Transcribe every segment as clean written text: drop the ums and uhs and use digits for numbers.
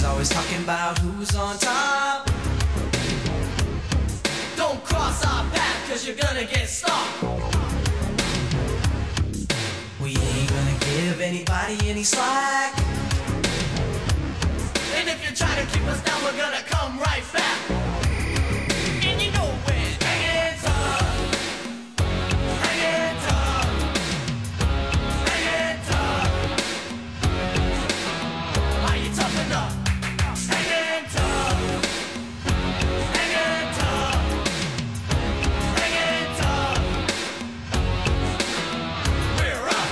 always talking about who's on top. Don't cross our path, cause you're gonna get stopped. We ain't gonna give anybody any slack. And if you try to keep us down, we're gonna come right back. And you know we're hanging tough, hanging tough, hanging tough. Are you tough enough? Hanging tough, hanging tough, hanging tough. We're up.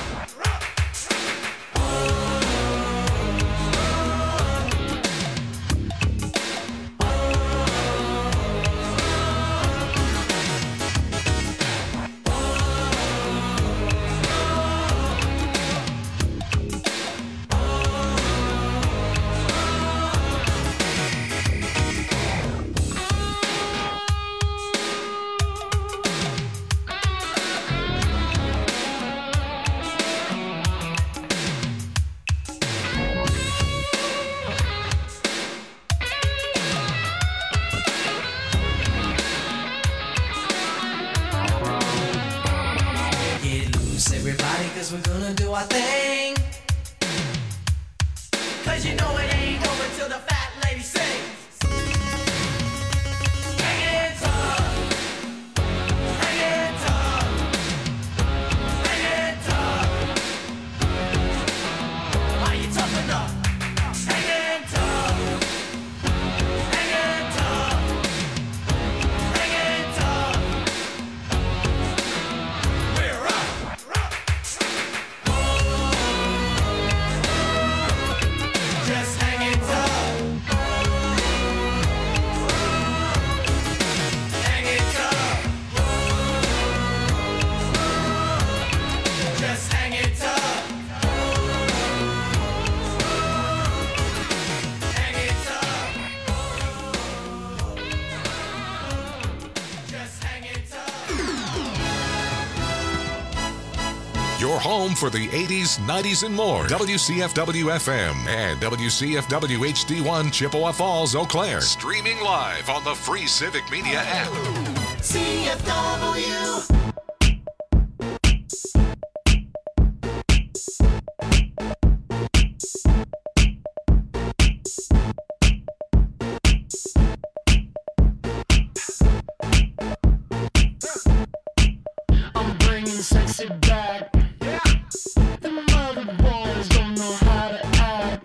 Everybody, cause we're gonna do our thing. Cause you know it ain't over till the fat lady sings. Hanging tough, hanging tough, hanging tough. Are you tough enough? Hanging tough, hanging tough, hanging tough. We're up. Just hanging tough. Hanging tough. Just hanging tough. Hanging tough. Just hanging tough. Your home for the 80s, 90s, and more. WCFW-FM and WCFW HD1 Chippewa Falls, Eau Claire. Streaming live on the free Civic Media app. CFW. I'm bringing sexy back. The mother boys don't know how to act.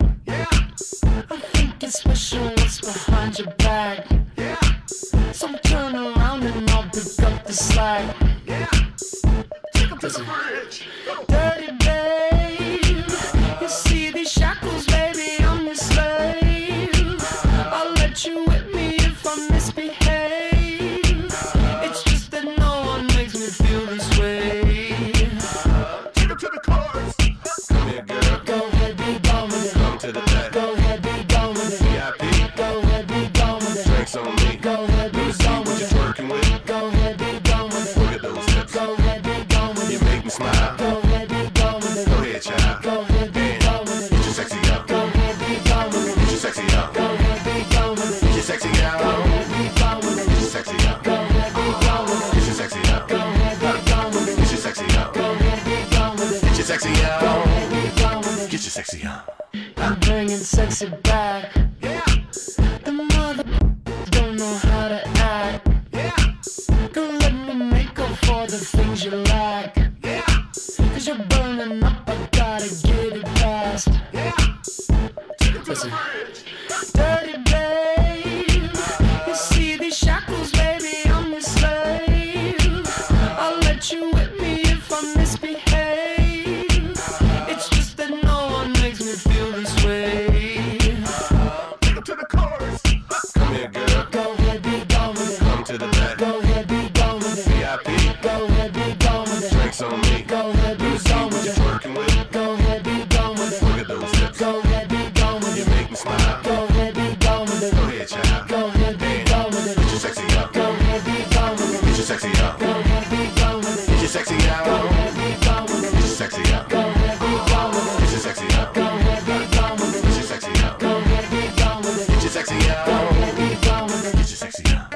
I think it's special what's behind your back. So turn around and I'll pick up the slack. Listen. Dirty babe, you see these shackles, baby, I'm your slave. I'll let you whip me if I misbehave. It's just that no one makes me feel this way. Take him to the chorus. Come here, girl. Go ahead, be gone with it. Come to the back. Go ahead, be gone with it. VIP. Go ahead, be gone with it. Drinks on me. Go ahead, be Let me see gone what with you're it. twerking with. Go ahead, be gone with it. Look at those hips. Go ahead, be gone with You it. make me smile. Go ahead, be gone with it. Go ahead, child. Go ahead, be gone with Get it. your sexy up. Go ahead, be gone with Get it. your sexy up. Go ahead, be gone with Get it. your sexy Go out. ahead, be gone with Get it. your sexy up. Go ahead, be gone with Get it. your sexy up. Go ahead, be gone with Get it. your sexy up. Go ahead, be gone with it. Get your sexy Go out. ahead, be gone with it. Get your sexy up. I'm bringing sexy back. The mother don't know how to act. Don't let me make up for the things you lack. Cause you're burning up, I gotta get it fast. Listen. Dirty babe, you see these shackles, baby, I'm your slave. I'll let you whip me if I misbehave. It's just that no one makes me feel this way. Take him to the chorus. Come here, girl. Go ahead, be gone with it. Come to the back. Go ahead, be gone with it. VIP. Go ahead, be gone with it. Drinks on me. Go ahead, Let me be see gone what with you're it. twerking with. Go ahead, be gone with it. Look at those hips. Go ahead, be gone with You it. make me smile. Go ahead, be sexy out. Go ahead, be gone with it. Get your sexy out.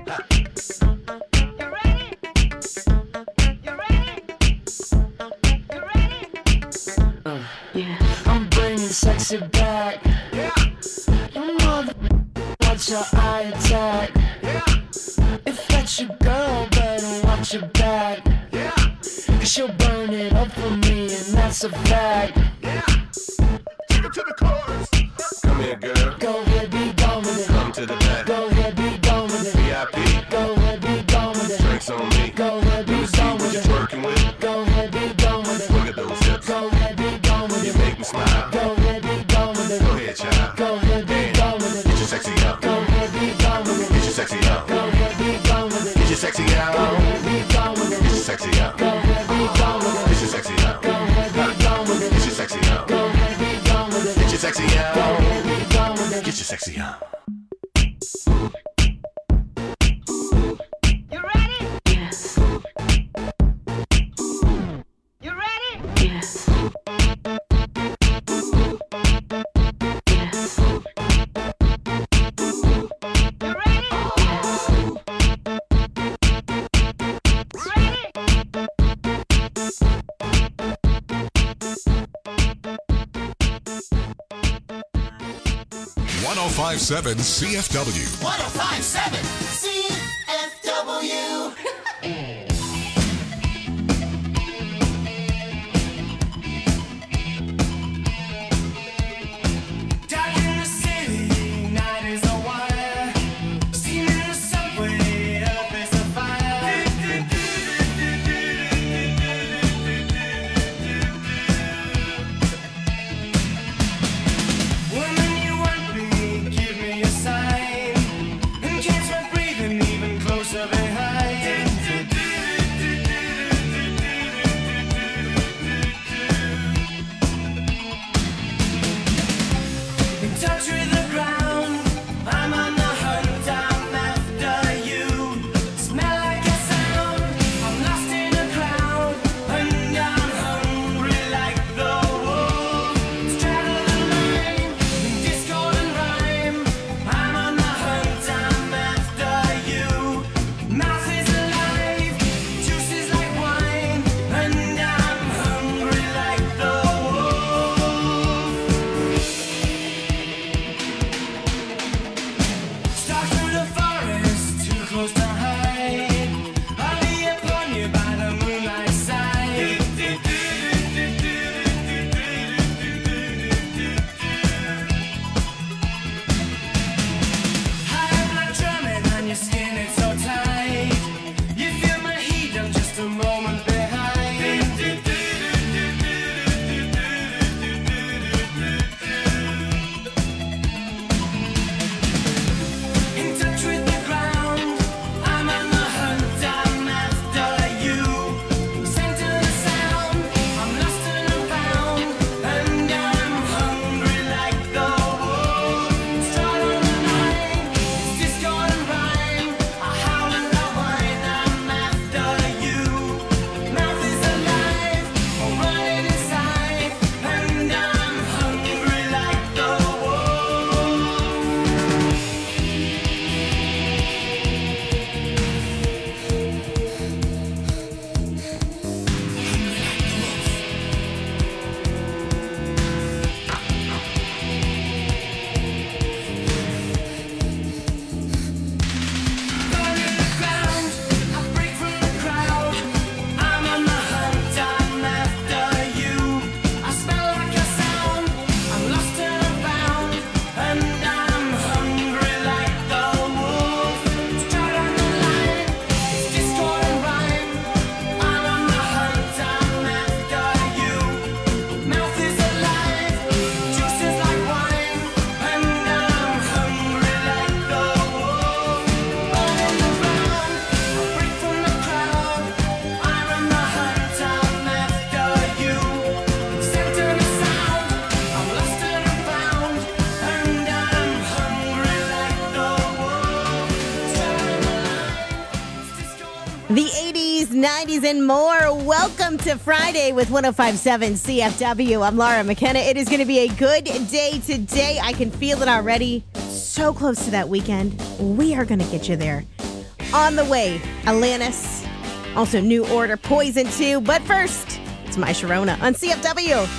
I'm bringing sexy back. You mother, watch your eye attack. If that's your girl, better watch your back. Cause she'll burn it up for me, and that's a fact. Take it to the chorus. Come here, girl. Go ahead, be gone with it. Come to the back. Go ahead, be gone with it. VIP. Go ahead, be gone with it. Drinks on me. Go ahead, be Let me see gone what with you're it. twerking with. Go ahead, be gone with it. Look at those hips. Go ahead, be gone with You it. make me smile. Go ahead, be gone with it. Go ahead, child. Go ahead, be gone with it. Get your sexy out. Go ahead, be gone with it. Get your sexy out. Go ahead, be gone with it. Get your sexy out. Go ahead, be gone with it. Get your sexy out. Go ahead, be gone with it. Get your sexy out. Go ahead, be gone with it. Get your sexy out. Go ahead, be gone with it. Get your sexy Go out. ahead, be gone with it. Get your sexy out. You ready? Yes. You ready? Yes. Yes. You ready? Ready? 1057 CFW. 1057 CFW. Dark in the city, night is a wire. Steam in the subway, earth is a fire. Woman, you want me, give me a sign. And catch my breathing even closer behind. In touch with the ground, I'm on the hunt, I'm after you. Smell like a sound, I'm lost in a crowd, and I'm hungry like the wolf. Straddle the line, in discord and rhyme, I'm on the hunt, I'm after you. Mouth is alive, juice is like wine, and I'm hungry like the wolf. Stalk through the forest, too close to hide. I'll be upon you by the moonlight side. High blood drumming on your skin, it's so tight. You feel my heat, I'm just a moment behind. In touch with the ground, I'm on the hunt, I'm after you. Center the sound, I'm lost and I'm found, and I'm hungry like the wolf. Straddle the line, it's discord and rhyme. I howl and I whine, I'm after you. Mouth is alive, I'm running inside, and I'm hungry like the wolf. Burn in the ground, I break from the crowd. I'm on the hunt, I'm after you. I smell like a sound, I'm lost and I'm found, and I'm hungry like the wolf. Straight on the line, it's discord and rhyme. I'm on the hunt, I'm after you. Mouth is alive, juice is like wine, and I'm hungry like the wolf. Burn in the ground, I break from the crowd. I'm on the hunt, I'm after you. Center the sound, I'm lost and I'm found, and I'm hungry like the wolf. Turn the line, it's discord and The 80s, 90s, and more. Welcome to Friday with 1057 CFW. I'm Laura McKenna. It is going to be a good day today. I can feel it already. so close to that weekend. We are going to get you there. On the way, Alanis. Also, New Order, Poison 2. But first, it's My Sharona on CFW.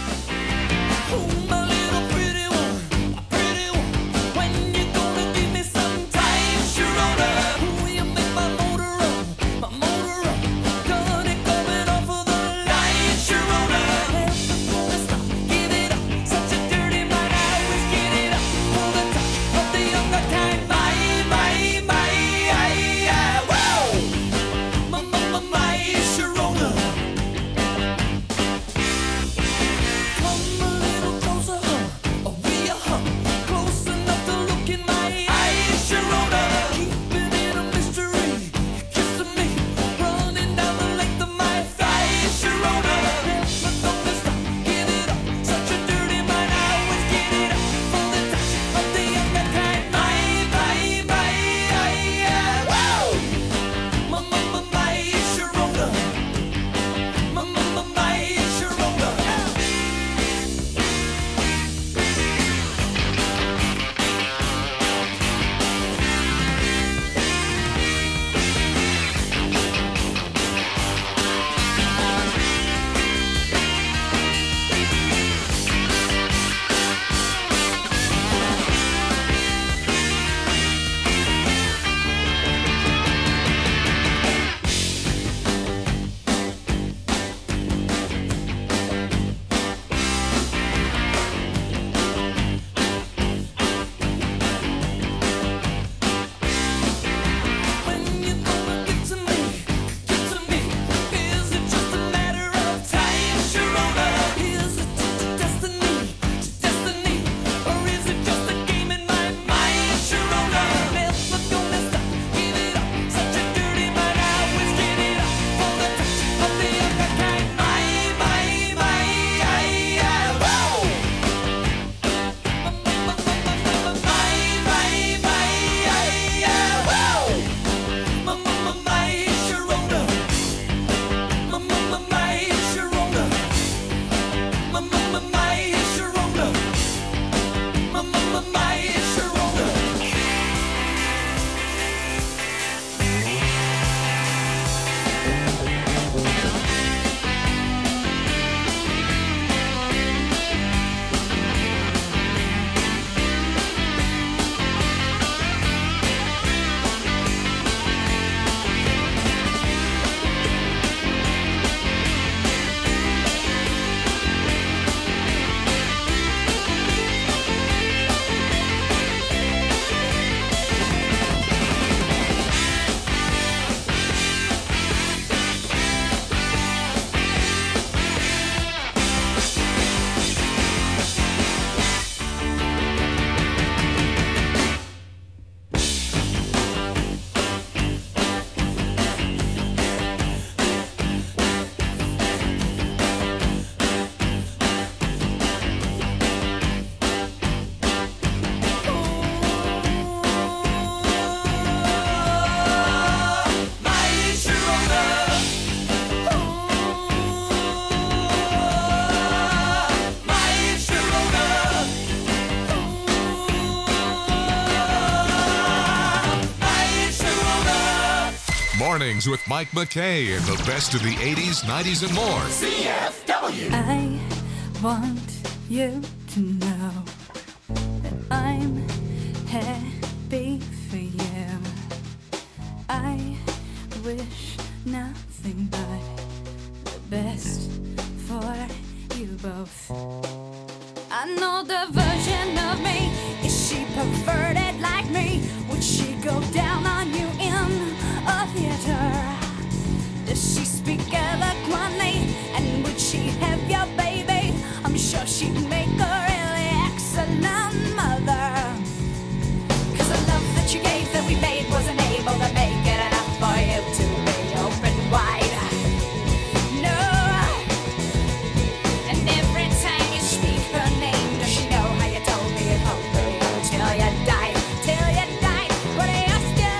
Mornings with Mike McKay and the best of the 80s, 90s, and more. CFW. I want you to know that I'm happy for you. I wish nothing but the best for you both. I know the version of me. Is she perverted like me? Would she go down on you in a theater? Does she speak eloquently? And would she have your baby? I'm sure she'd make a really excellent mother. 'Cause the love that you gave that we made wasn't able to make it enough for you to be open wide. No. And every time you speak her name, does she know how you told me you'd hold her till you died? Till you died, but you're still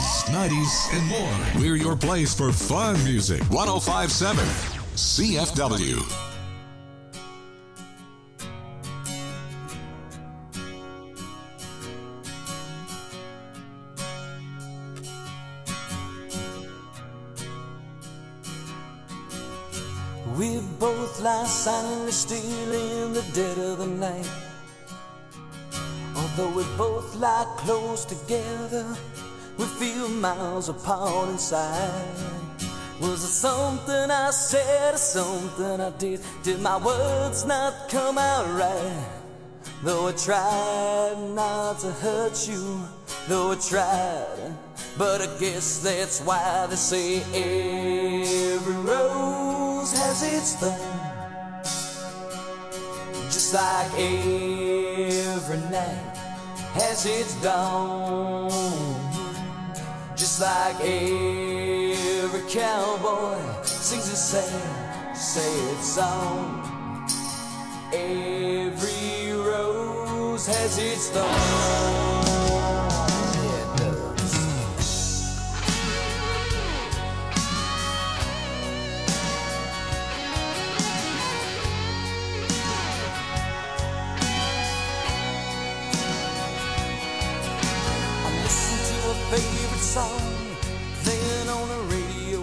80s, 90s, and more. We're your place for fun music. 1057 CFW. We both lie silently still in the dead of the night. Although we both lie close together, we feel miles apart inside. Was it something I said or something I did? Did my words not come out right? Though I tried not to hurt you, though I tried, but I guess that's why they say every rose has its thorn. Just like every night has its dawn. Just like every cowboy sings a sad, sad song. Every rose has its thorn. Yeah, it does. I listen to a favorite song playing on the radio,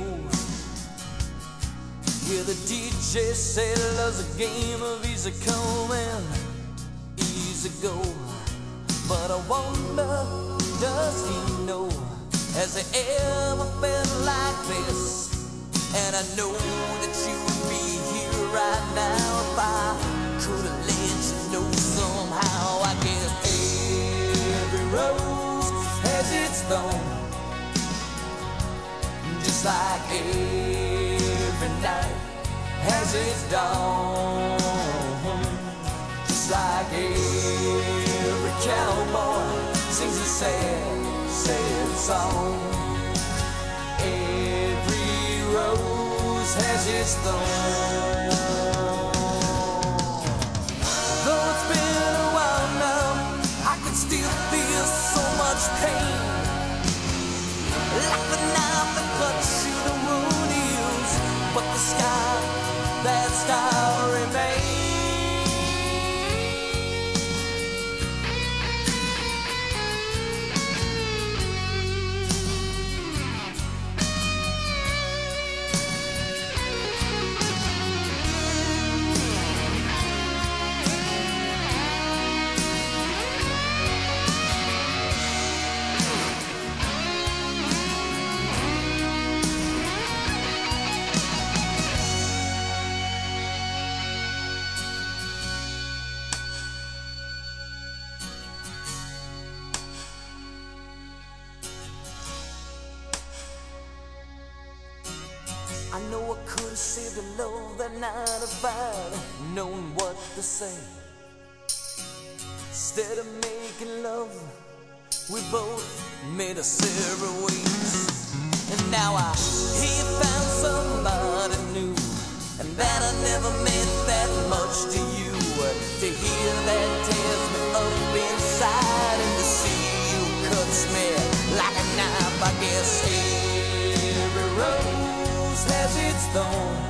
where the DJ said love's a game of easy come and easy go. But I wonder, does he know, has he ever felt like this? And I know that you would be here right now if I could have let you know somehow. I guess every rose has its thorn. Just like every night has its dawn. Just like every cowboy sings a sad, sad song. Every rose has its thorn. Though it's been a while now, I can still feel so much pain. Like the knife that cuts you, the wound heals, but the scar, that scar remains. I know I could have saved the love that night if I'd known what to say. Instead of making love, we both made us separate ways. And now I hear you found somebody new, and that I never meant that much to you. To hear that tears me up inside, and to see you cuts me like a knife. I guess every rose has its thorn.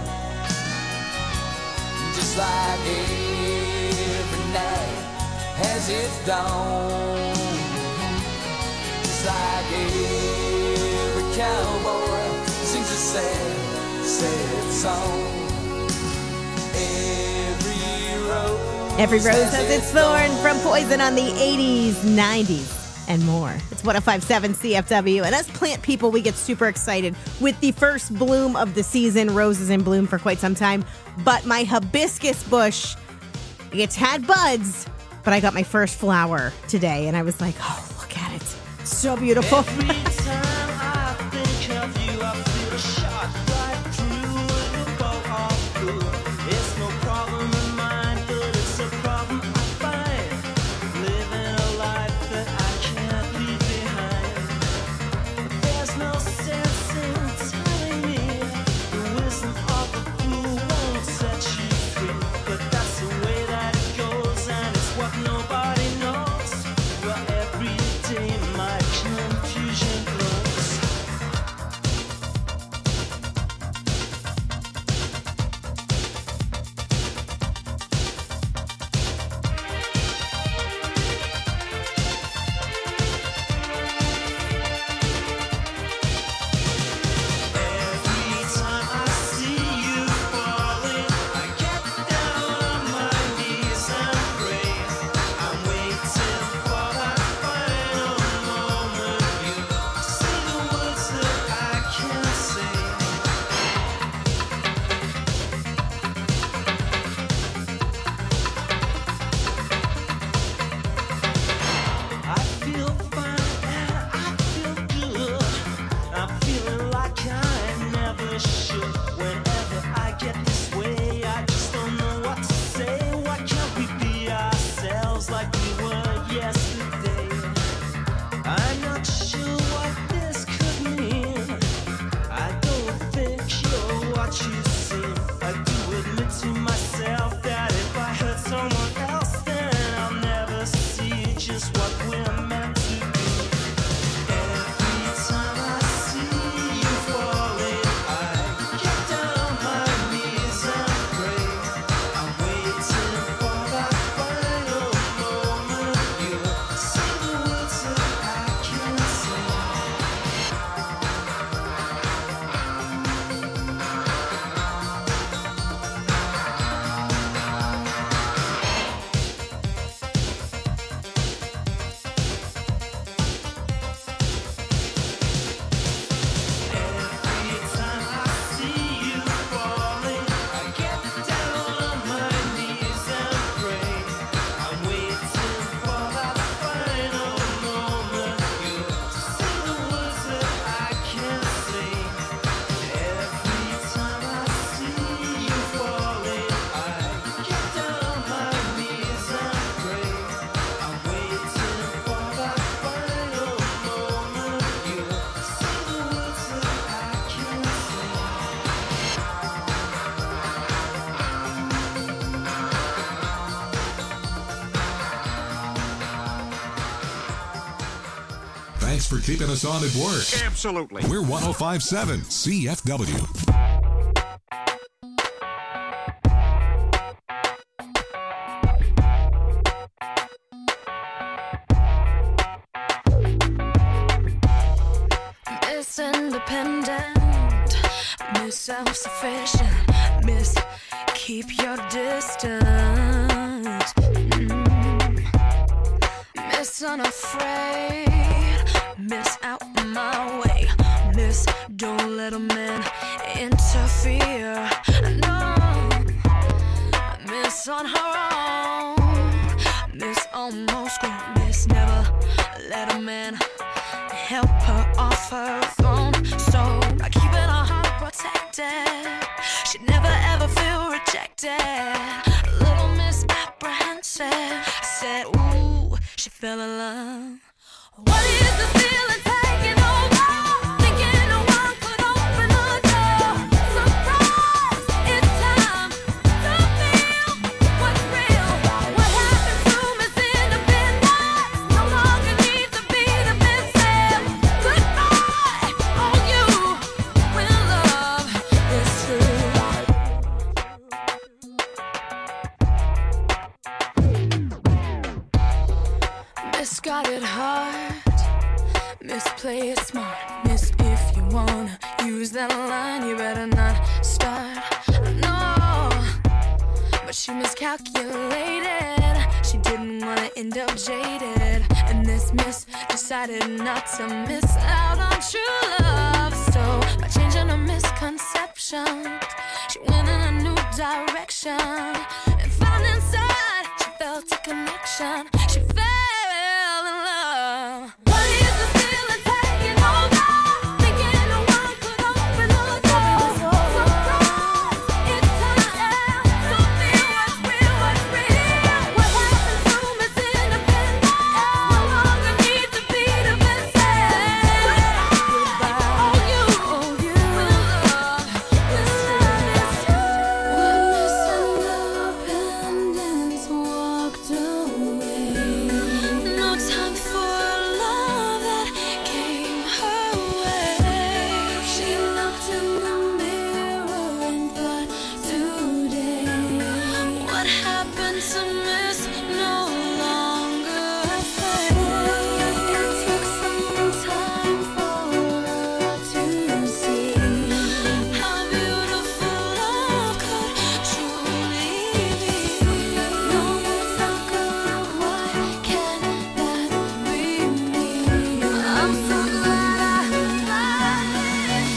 Just like every night has its dawn. Just like every cowboy sings a sad, sad song. Every rose has its thorn from Poison on the 80s, 90s, and more. It's 1057 CFW. And as plant people, we get super excited with the first bloom of the season. Roses in bloom for quite some time. But my hibiscus bush, it's had buds, but I got my first flower today. And I was like, oh, look at it. So beautiful. Every time I think of you, I feel a shot right through the bow of blue. It's no problem of mine, but it's a problem I find. Living a life that I can't leave behind. There's no sense in telling me the wisdom of the fool won't set you free. But that's the way that it goes, and it's what nobody knows. Well, every day my confusion grows. Thanks for keeping us on at work. Absolutely. We're 105.7 CFW. Miss Independent, Miss Self-Sufficient, Miss Keep Your Distance, Miss Unafraid, Miss Out My Way, Miss Don't Let a Man Interfere, no, Miss On Her Own, Miss Almost Grown, Miss Never Let a Man help her off her throne. So by keeping her heart protected, she'd never ever feel rejected. Little Miss Apprehensive said, ooh, she fell in love. What is the feeling taking over? Thinking no one could open the door. Surprise, it's time to feel what's real. What happened to Miss Independence no longer needs to be defensive. Goodbye, all you when love is true. Miss got it hard, Miss play it smart, Miss if you wanna use that line you better not start, no. But she miscalculated, she didn't wanna end up jaded, and this miss decided not to miss out on true love. So by changing her misconceptions, she went in a new direction, and found inside she felt a connection. She fell in love. What is the feeling taking over? Thinking no one could open the door. Surprise, it's time to feel what's real, what's real. What happened to Miss Independence no longer needs to be defensive. Goodbye, all you when love is true. When Miss Independence walked away, no time for love that came her way. She looked in the mirror and thought, today, what happened to Miss no longer fade. It took some time for her to see how beautiful love could truly be. No more talk of why can't that be me. I'm so glad I found it.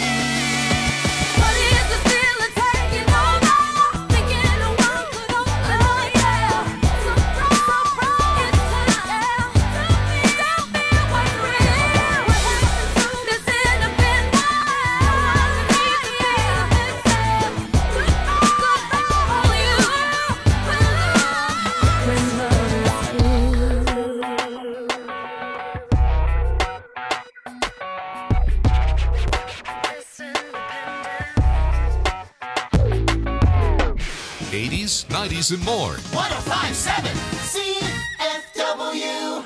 What is the feeling taking over? Thinking no one could open the door. Surprise, surprise, it's time to feel what's real. What happened to Miss Independence? No longer needs to be defensive. Goodbye, all you when love is true. 80s, 90s, and more. 1057 CFW.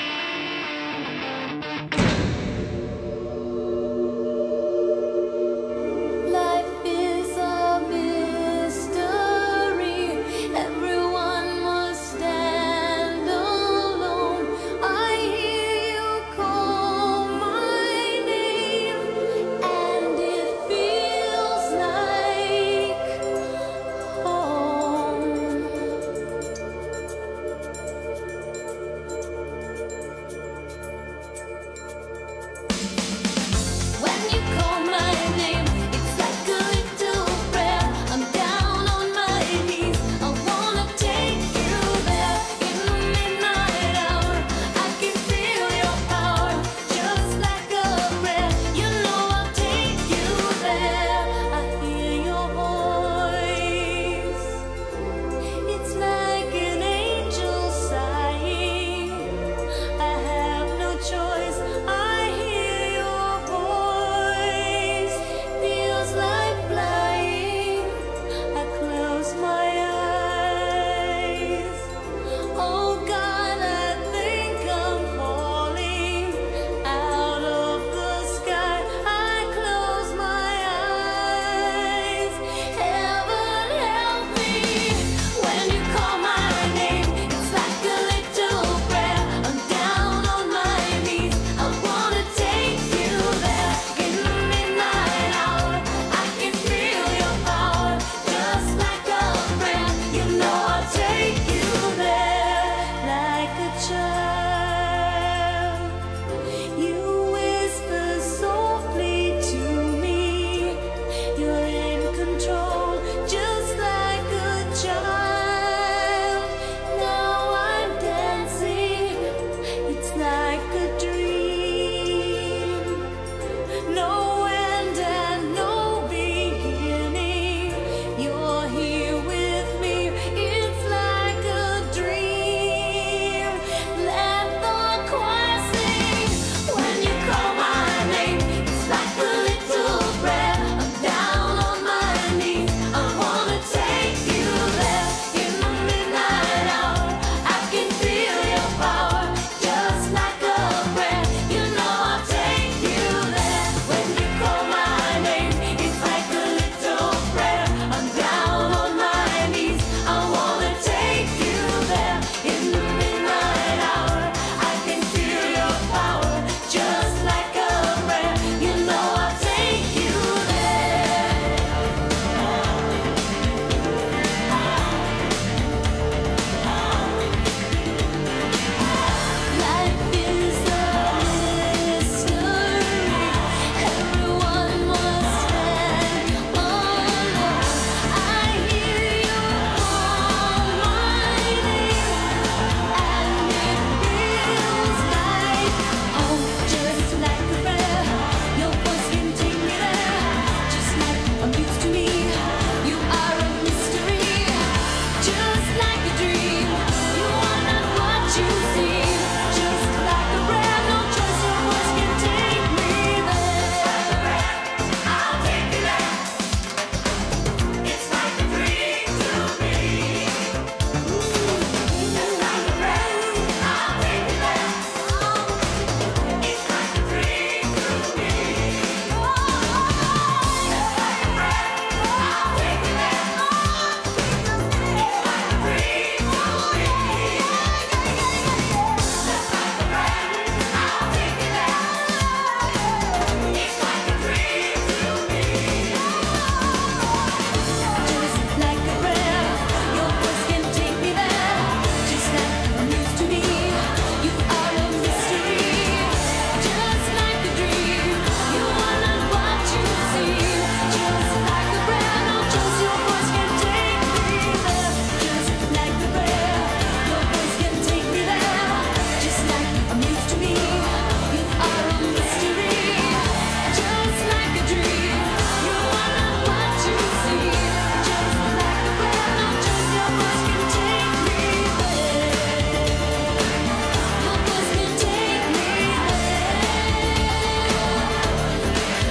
Life is a mystery. Everyone must stand alone. I hear you call my name, and it feels like home.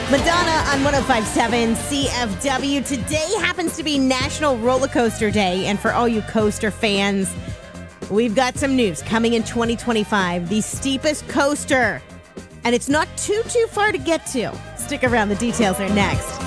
Madonna on 105.7 CFW. Today happens to be National Roller Coaster Day, and for all you coaster fans, we've got some news coming in 2025. The steepest coaster, and it's not too far to get to. Stick around, the details are next.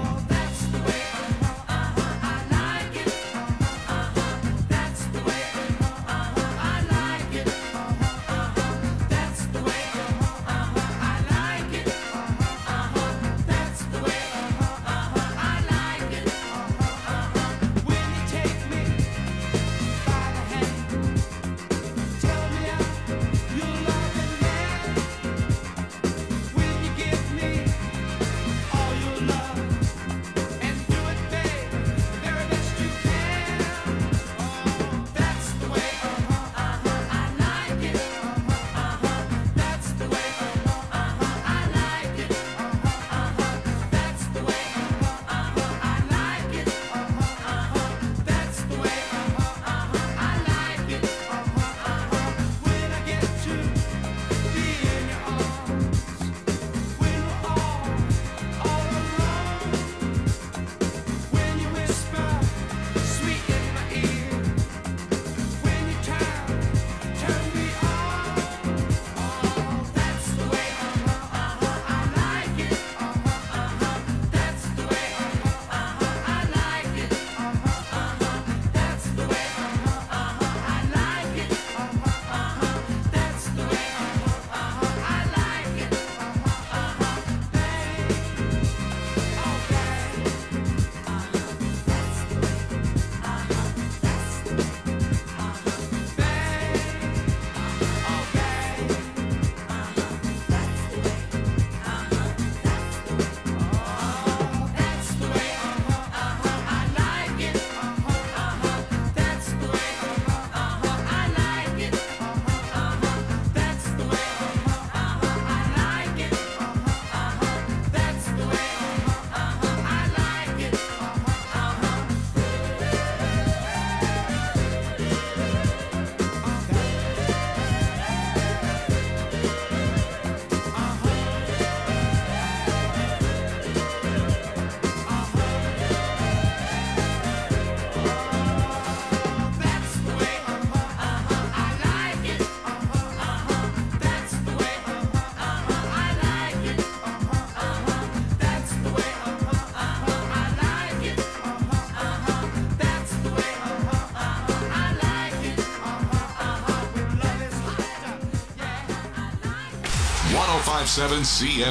.7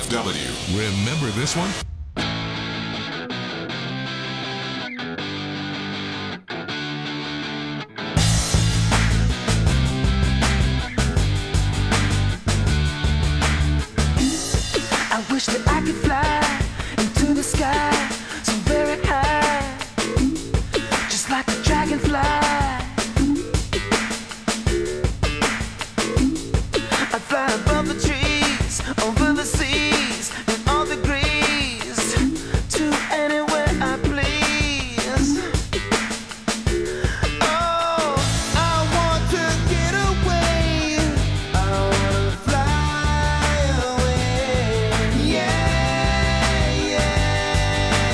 CFW. Remember this one? I wish that I could fly into the sky so very high, just like a dragonfly. I'd fly above the trees, over the seas, in all degrees, to anywhere I please. Oh, I want to get away. I wanna fly away. Yeah, yeah.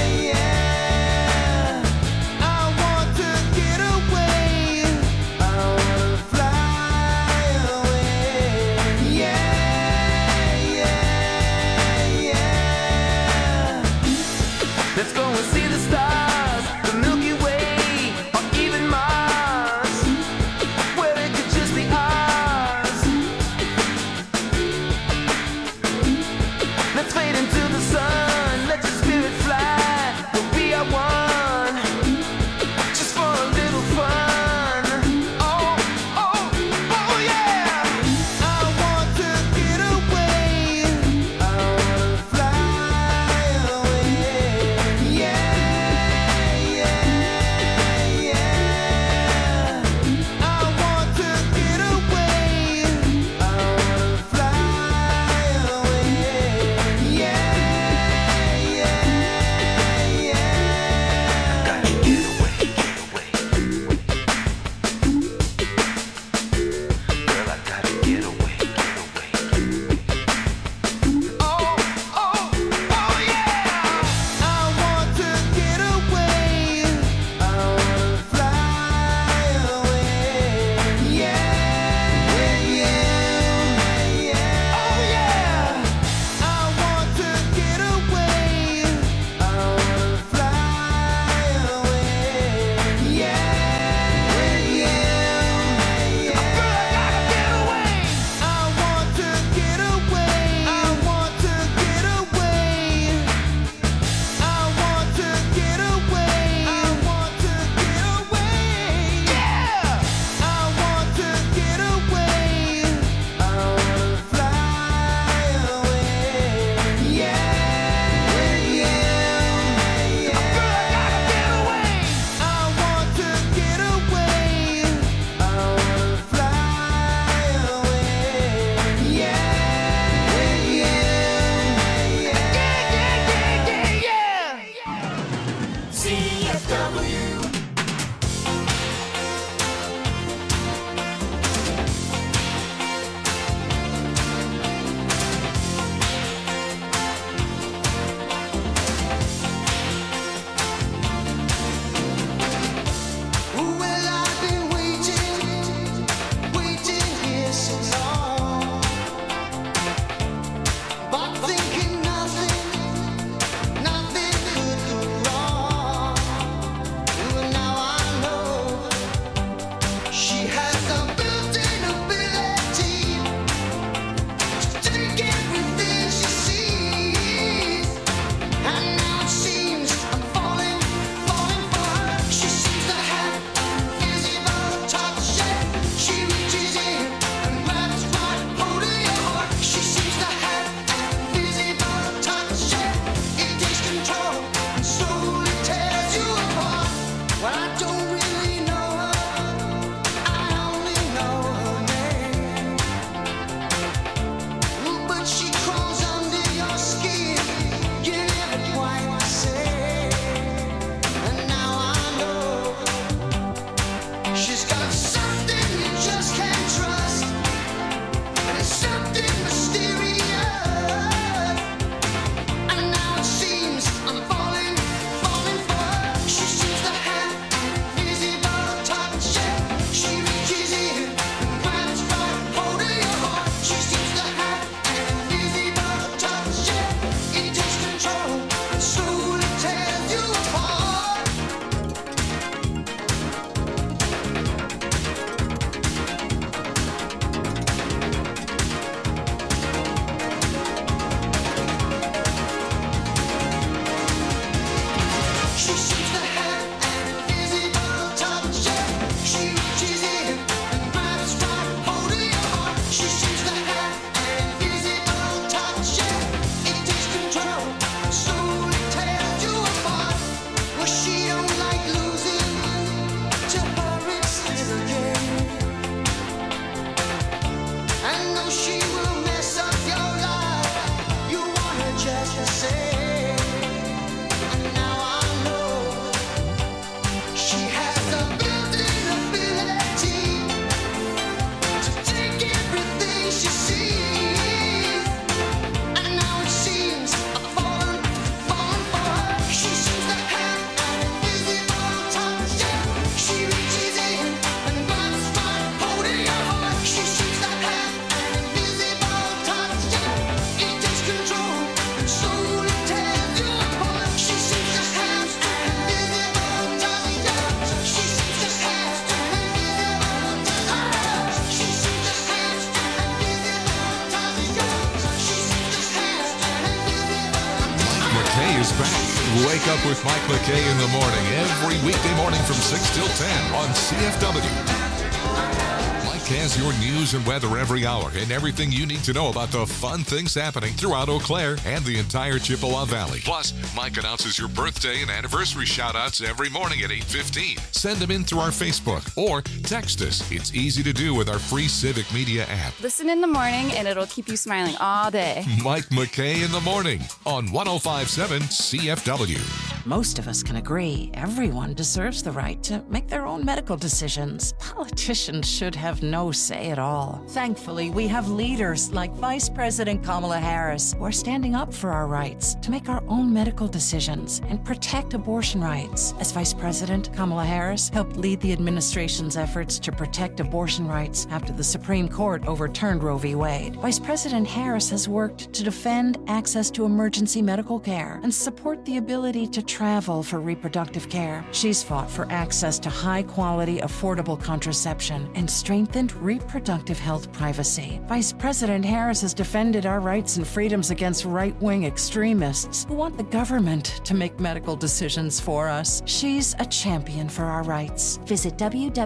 is back. Wake up with Mike McKay in the morning every weekday morning from 6 till 10 on CFW. Mike has your news and weather every hour and everything you need to know about the fun things happening throughout Eau Claire and the entire Chippewa Valley. Plus, Mike announces your birthday and anniversary shout-outs every morning at 8:15. Send them in through our Facebook or text us. It's easy to do with our free Civic Media app. Listen in the morning and it'll keep you smiling all day. Mike McKay in the morning on 105.7 CFW. Most of us can agree everyone deserves the right to make their own medical decisions. Politicians should have no say at all. Thankfully, we have leaders like Vice President Kamala Harris who are standing up for our rights to make our own medical decisions and protect abortion rights. As Vice President, Kamala Harris helped lead the administration's efforts to protect abortion rights after the Supreme Court overturned Roe v. Wade. Vice President Harris has worked to defend access to emergency medical care and support the ability to travel for reproductive care. She's fought for access to high-quality, affordable contraception and strengthened reproductive health privacy. Vice President Harris has defended our rights and freedoms against right-wing extremists who want the government to make medical decisions for us. She's a champion for our rights. Visit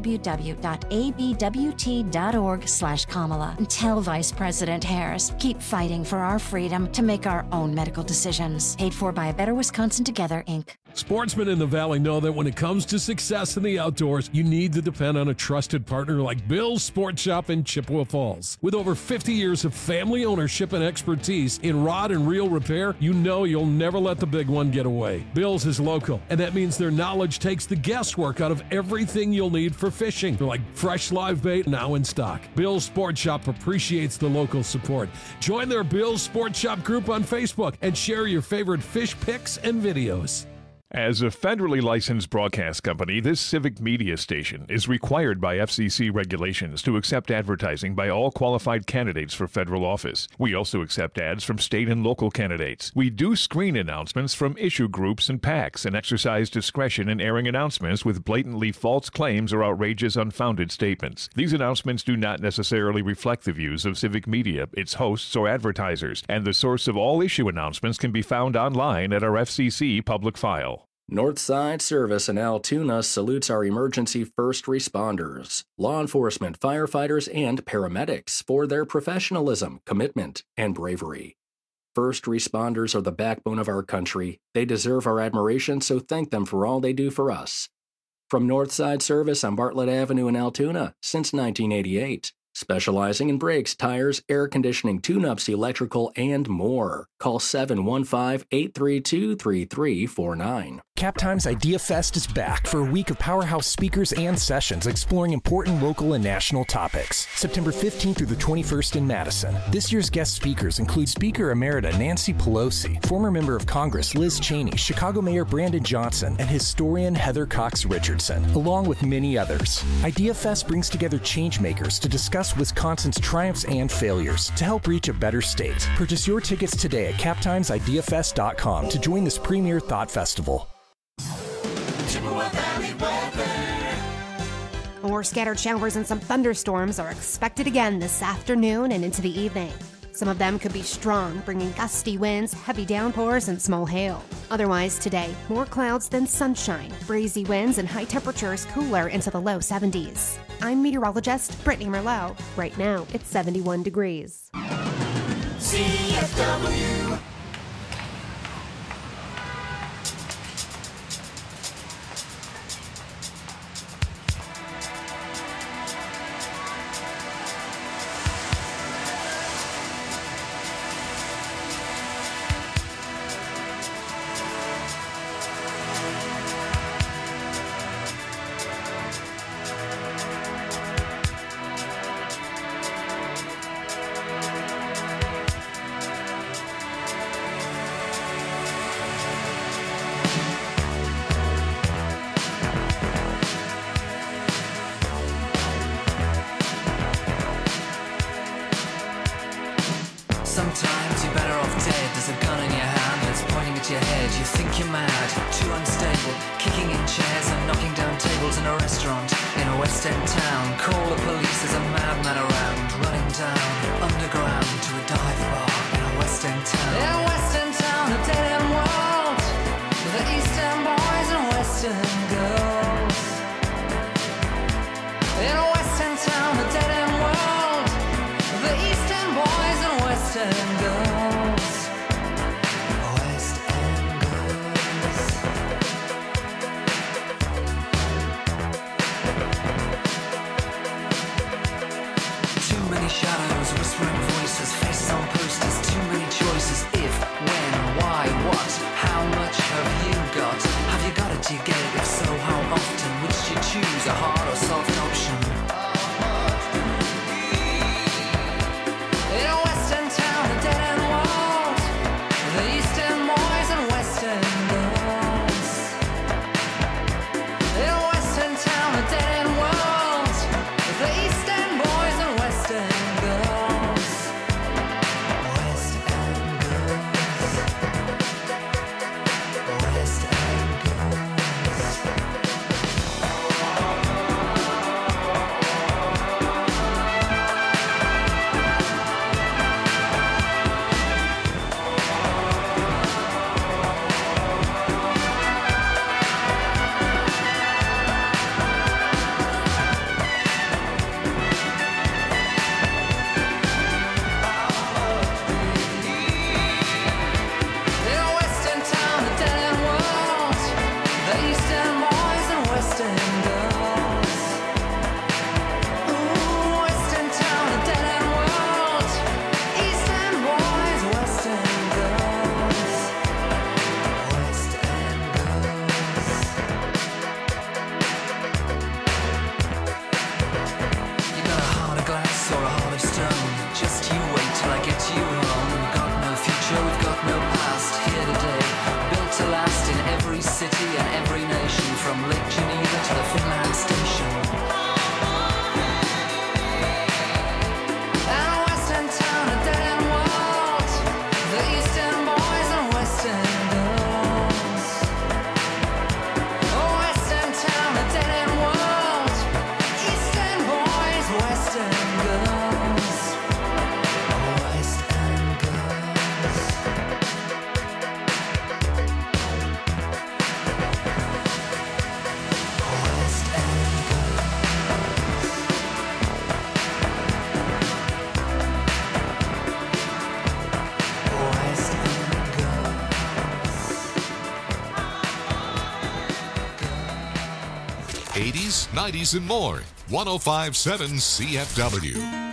www.abwt.org/Kamala and tell Vice President Harris, keep fighting for our freedom to make our own medical decisions. Paid for by A Better Wisconsin Together, Inc. Sportsmen in the Valley know that when it comes to success in the outdoors, you need to depend on a trusted partner like Bill's Sport Shop in Chippewa Falls. With over 50 years of family ownership and expertise in rod and reel repair, you know you'll never let the big one get away. Bill's is local, and that means their knowledge takes the guesswork out of everything you'll need for fishing, like fresh live bait now in stock. Bill's Sport Shop appreciates the local support. Join their Bill's Sport Shop group on Facebook and share your favorite fish pics and videos. As a federally licensed broadcast company, this civic media station is required by FCC regulations to accept advertising by all qualified candidates for federal office. We also accept ads from state and local candidates. We do screen announcements from issue groups and PACs and exercise discretion in airing announcements with blatantly false claims or outrageous, unfounded statements. These announcements do not necessarily reflect the views of civic media, its hosts, or advertisers, and the source of all issue announcements can be found online at our FCC public file. Northside Service in Altoona salutes our emergency first responders, law enforcement, firefighters, and paramedics for their professionalism, commitment, and bravery. First responders are the backbone of our country. They deserve our admiration, so thank them for all they do for us. From Northside Service on Bartlett Avenue in Altoona since 1988. Specializing in brakes, tires, air conditioning, tune-ups, electrical, and more. Call 715-832-3349. Captime's Idea Fest is back for a week of powerhouse speakers and sessions exploring important local and national topics. September 15th through the 21st in Madison. This year's guest speakers include Speaker Emerita Nancy Pelosi, former member of Congress Liz Cheney, Chicago Mayor Brandon Johnson, and historian Heather Cox Richardson, along with many others. Idea Fest brings together changemakers to discuss Wisconsin's triumphs and failures to help reach a better state. Purchase your tickets today at captimesideafest.com to join this premier thought festival. More scattered showers and some thunderstorms are expected again this afternoon and into the evening. Some of them could be strong, bringing gusty winds, heavy downpours, and small hail. Otherwise today, more clouds than sunshine, breezy winds, and high temperatures cooler into the low 70s. I'm meteorologist Brittany Merlot. Right now, it's 71 degrees. CFW. Sometimes you're better off dead. There's a gun in your hand that's pointing at your head. You think you're mad, too unstable, kicking in chairs and knocking down tables in a restaurant in a West End town. Call the police, there's a madman around, running down underground to a dive bar in a West End town. In a West End town, a dead end world. 80s, 90s, and more. 1057 CFW.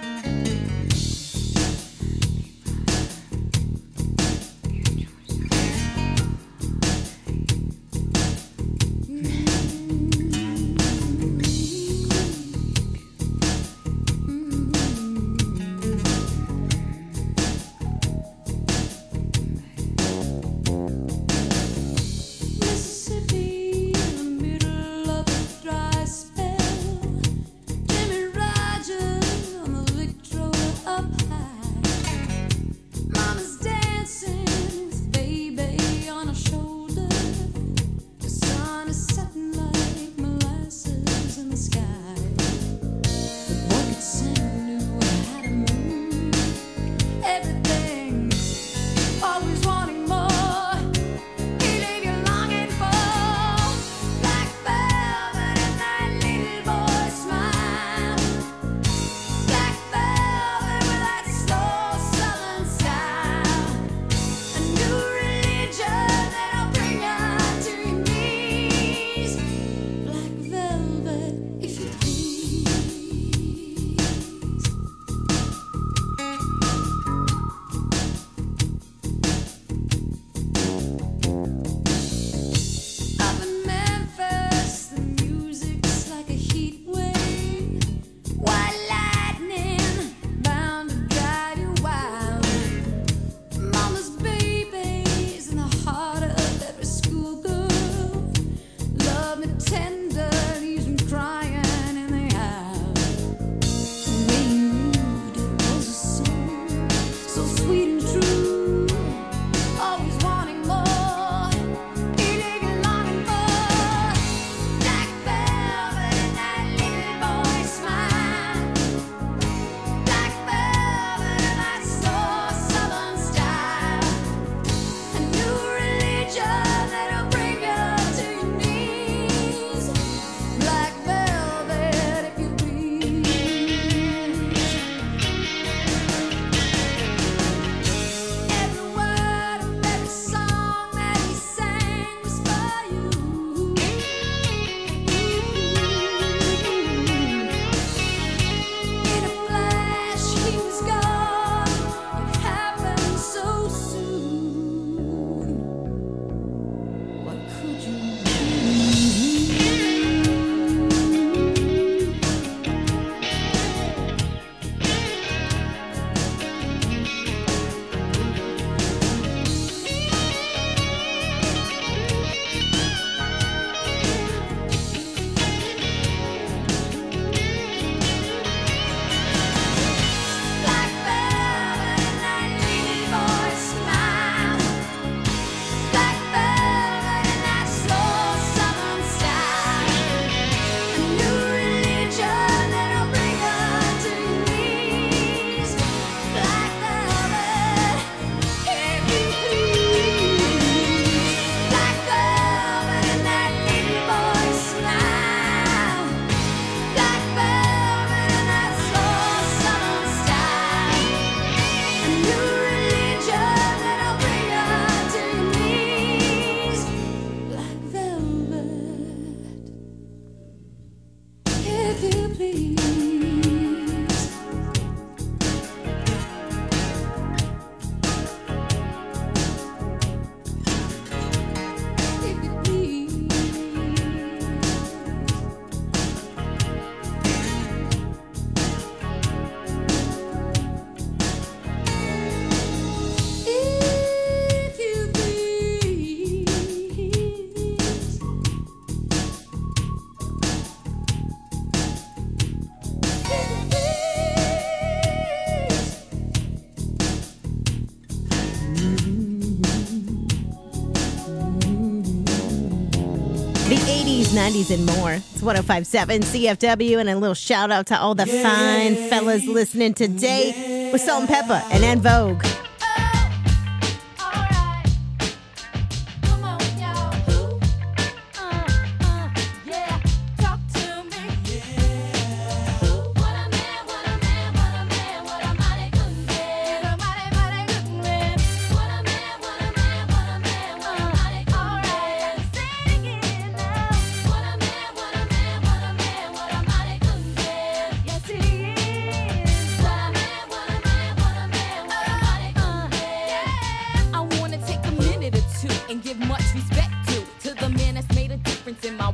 Mississippi, in the middle of a dry spell. Jimmy Rogers on the Victrola up high. Mama's dancing with baby on her shoulder. The sun is setting like molasses in the sky. The boy could sing, knew how to move. Everything, always wanting more. He leave you longing for black velvet and that little boy smile. Black velvet with that slow southern style. A new religion that'll bring you to your knees. Black velvet, if you please. Up in Memphis, the music's like a heat wave. White lightning bound to drive you wild. Mama's baby's in the heart of every schoolgirl. Love me tender, leaves me crying in the aisle. The way you moved, it was a song, so sweet and true. Always wanting more. He leave you longing for black velvet and that little boy smile. Black velvet and that slow southern style. A new religion that'll bring you to your knees. Black velvet, if you please. Every word of every song that he sang was for you. In a flash, he was gone. It happened so soon. What could you do? Black velvet and that little boy smile. Black velvet and that slow southern style. A new religion that'll bring you to your knees. Black velvet, if you please. Black velvet and that little boy smile. Black velvet and that slow southern style. A new religion that'll bring you to your knees. Black velvet, if you please. If you please. If you please. The 80s, 90s, and more. It's 1057 CFW, and a little shout out to all the fine fellas listening today with Salt and Pepper and En Vogue.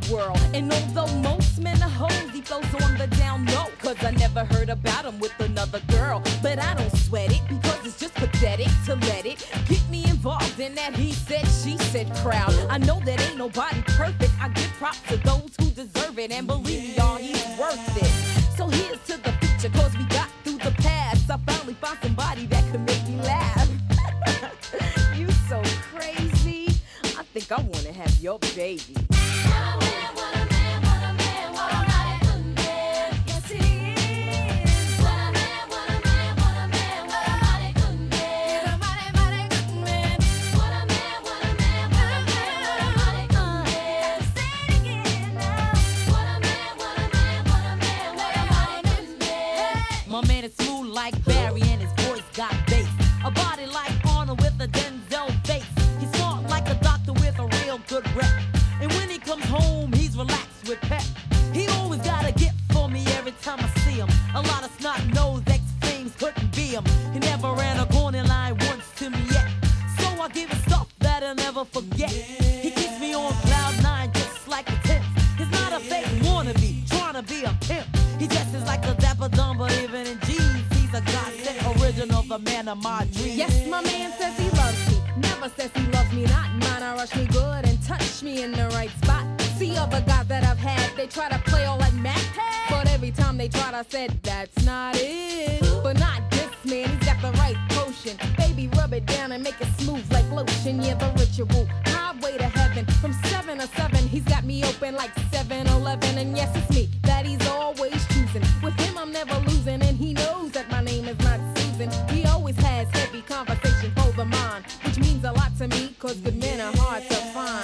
world. And although most men are hoes, he flows on the down low. Cause I never heard about him with another girl. But I don't sweat it because it's just pathetic to let it get me involved in that he said, she said crowd. I know that ain't nobody perfect. I give props to those who deserve it. And believe me, y'all, he's worth it. So here's to the future, cause we got through the past. I finally found somebody that could make me laugh. You so crazy. I think I wanna have your baby. My man is smooth like Barry and his voice got bass. A body like Arnold with a Denzel face. He's smart like a doctor with a real good rep. And when he comes home, he's relaxed with pep. He always got a gift for me every time I see him. A lot of snot-nosed ex-flames couldn't be him. He never ran a corner line once to me yet. So I give him stuff that I'll never forget. He keeps me on cloud nine just like a tip. He's not a fake wannabe, trying to be a pimp. He dresses like a dapper dumb, but even in jeans, he's a godsend original, the man of my dreams. Yes, my man says he loves me. Never says he loves me not. Mine, I rush me good and touch me in the right spot. See other guys that I've had, they try to play all like Mac. But every time they tried, I said, that's not it. But not this man, he's got the right potion. Baby, rub it down and make it smooth like lotion. Yeah, the ritual, highway to heaven. From 7 to 7, he's got me open like 7-Eleven. And yes, it's me that he's always choosing. With him, I'm never losing. And he knows that my name is not Susan. He always has heavy conversation for the mind, which means a lot to me, cause good men are hard to find.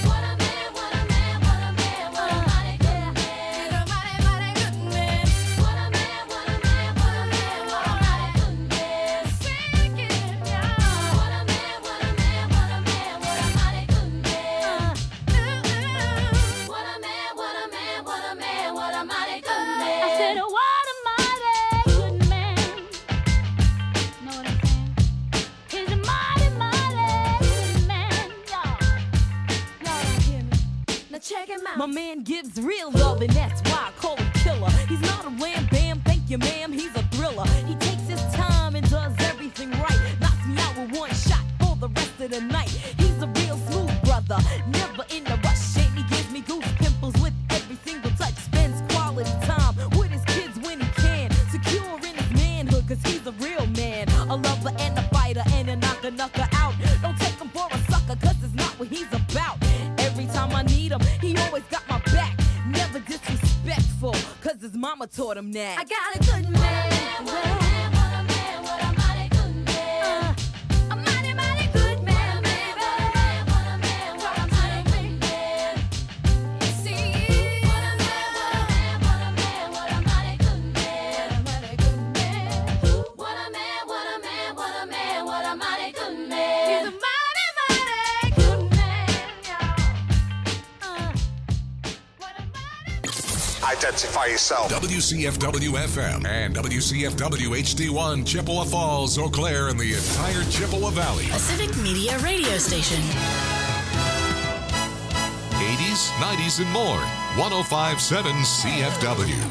My man gives real love, and that's why I call him killer. He's not a wham bam, thank you ma'am, he's a thriller. He takes his time and does everything right. Knocks me out with one shot for the rest of the night. He's a real smooth brother, never in a rush. And he gives me goose pimples with every single touch. Spends quality time with his kids when he can. Secure in his manhood, cause he's a real man. A lover and a fighter and a knocker out. Don't take him for a sucker, cause it's not what he's about. Every time I need him, he always got my back. Never disrespectful, cause his mama taught him that. I got a good man. Identify yourself. WCFW FM and WCFW HD1 Chippewa Falls, Eau Claire, and the entire Chippewa Valley. A civic media radio station. 80s, 90s, and more. 105.7 CFW.